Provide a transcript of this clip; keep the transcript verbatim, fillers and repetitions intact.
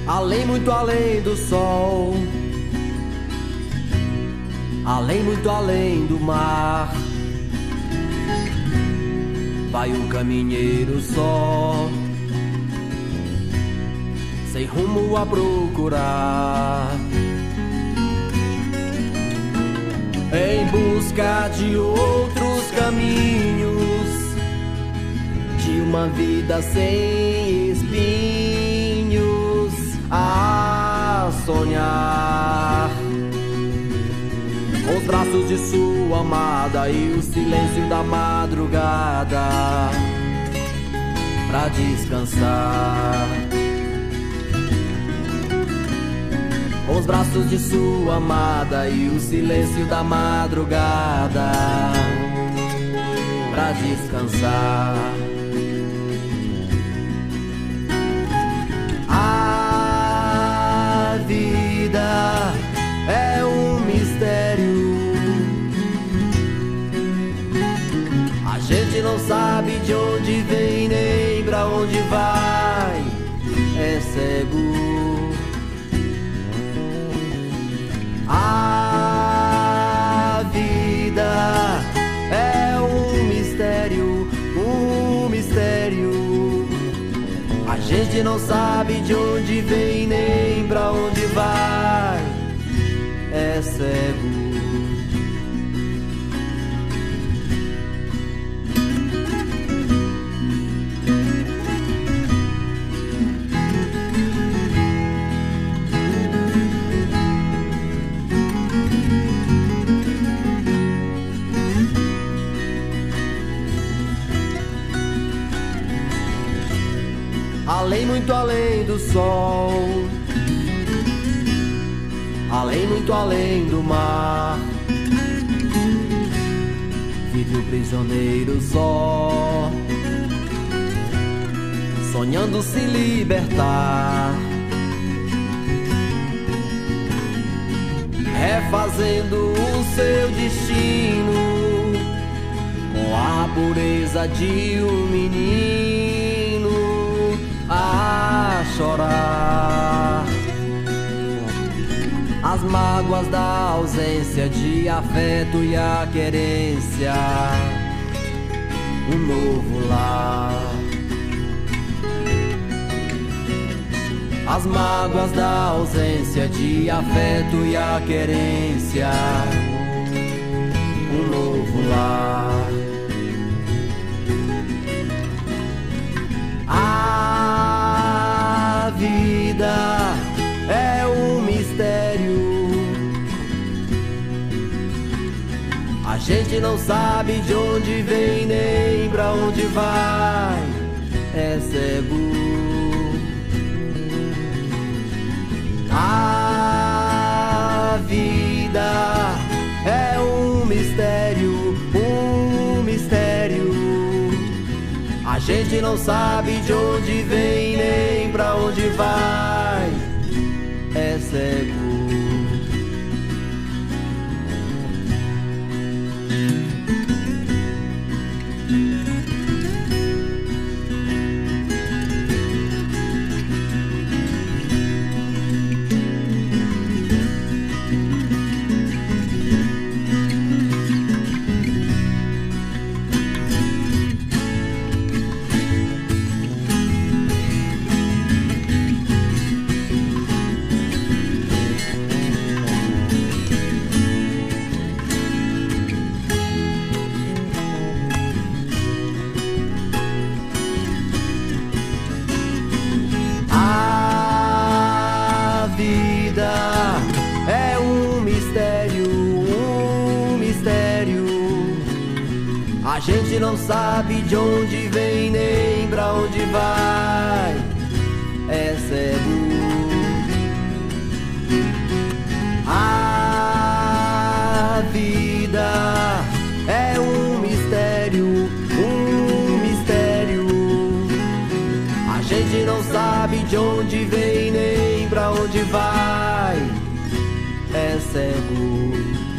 Além, muito além do sol, além, muito além do mar, vai um caminheiro só, sem rumo a procurar, em busca de outros caminhos, de uma vida sem espinhos, a sonhar com os braços de sua amada e o silêncio da madrugada pra descansar. Com os braços de sua amada e o silêncio da madrugada pra descansar. A vida é um mistério, a gente não sabe de onde vem nem pra onde vai, é cego. A vida é um mistério, um mistério. A gente não sabe de onde vem nem pra onde vai, é cego. Além, muito além do sol, além, muito além do mar, vive o prisioneiro só, sonhando se libertar, refazendo o seu destino com a pureza de um menino a chorar as mágoas da ausência de afeto e a querência, um novo lar. As mágoas da ausência de afeto e a querência, um novo lar. A vida é um mistério, a gente não sabe de onde vem nem pra onde vai, é cego. A vida é um mistério, um mistério. A gente não sabe de onde vem nem pra onde vai, é cego. É um mistério, um mistério. A gente não sabe de onde vem nem pra onde vai, é cego. A vida é um mistério, um mistério. A gente não sabe de onde vem nem pra onde vai, é cego.